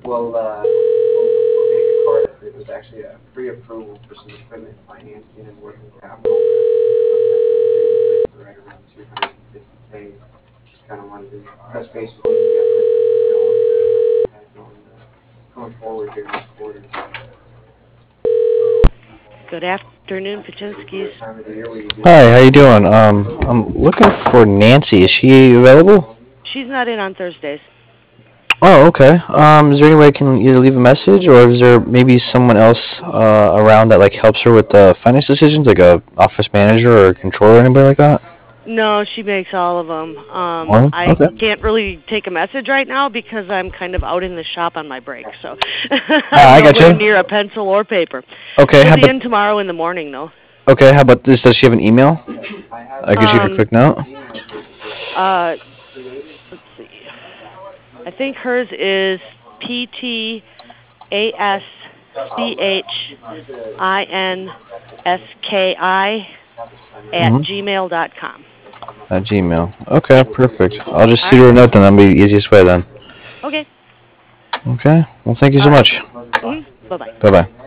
Good afternoon, Paczynski's. Hi, how you doing? I'm looking for Nancy. Is she available? She's not in on Thursdays. Oh, okay. Is there any way I can either leave a message, or is there maybe someone else around that like helps her with finance decisions, like a office manager or a controller, or anybody like that? No, she makes all of them. Oh, I okay. can't really take a message right now because I'm kind of out in the shop on my break, so I'm I got nowhere you. near a pencil or paper. Okay, She'll how be about in tomorrow in the morning, though. okay? How about this? Does she have an email? I could shoot her a Um, quick note. uh, let's see. I think hers is PTASCHINSKI at Mm-hmm. gmail.com. At Gmail. Okay, perfect. I'll just All shoot right. her a note then. That'll be the easiest way then. Okay. Okay. Well, thank you All so right. much. Bye bye. Bye bye.